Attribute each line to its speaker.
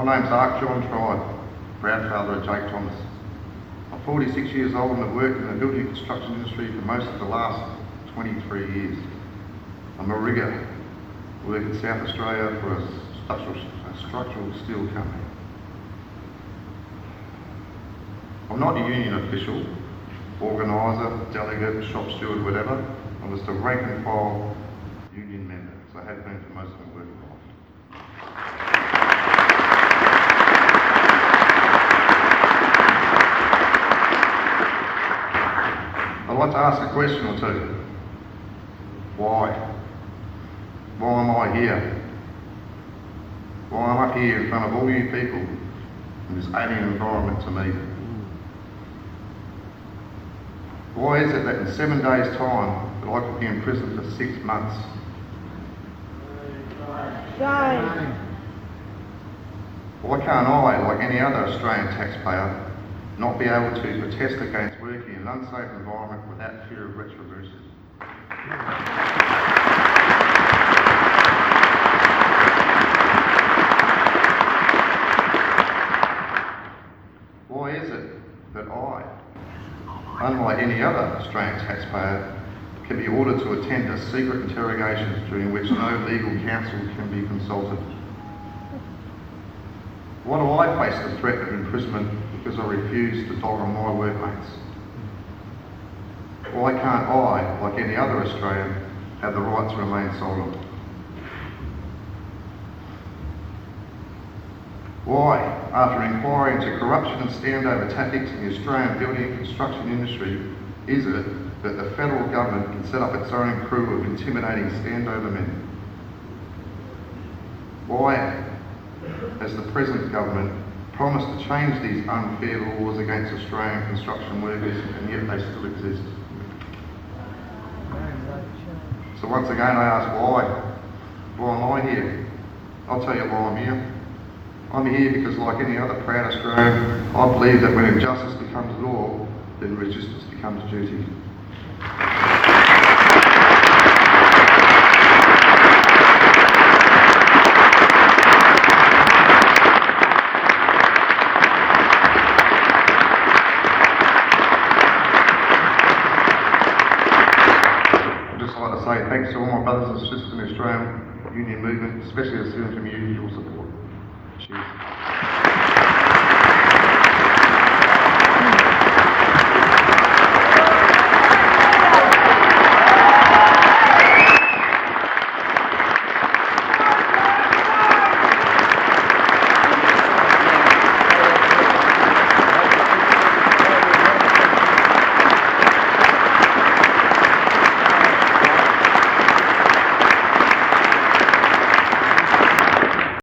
Speaker 1: My name's Ark John Tribe, grandfather of Jake Thomas. I'm 46 years old and have worked in the building and construction industry for most of the last 23 years. I'm a rigger. I work in South Australia for a structural steel company. I'm not a union official, organiser, delegate, shop steward, whatever. I'm just a rank and file union member, so I have been for most of my working life. I'd like to ask a question or two. Why? Why am I here? Why am I up here in front of all you people in this alien environment to me? Why is it that in 7 days' time that I could be in prison for 6 months?
Speaker 2: Shame.
Speaker 1: Why can't I, like any other Australian taxpayer, not be able to protest against working in an unsafe environment without fear of retribution? Why is it that I, unlike any other Australian taxpayer, can be ordered to attend a secret interrogation during which no legal counsel can be consulted? Why do I face the threat of imprisonment because I refuse to dog on my workmates? Why can't I, like any other Australian, have the right to remain silent? Why, after inquiry into corruption and standover tactics in the Australian building and construction industry, is it that the federal government can set up its own crew of intimidating standover men? Why has the present government promised to change these unfair laws against Australian construction workers and yet they still exist? So once again I ask why? Why am I here? I'll tell you why I'm here. I'm here because, like any other proud Australian, I believe that when injustice becomes law, then resistance becomes duty. I'd just like to say thanks to all my brothers and sisters in the Australian Union movement, especially the student community, for your support.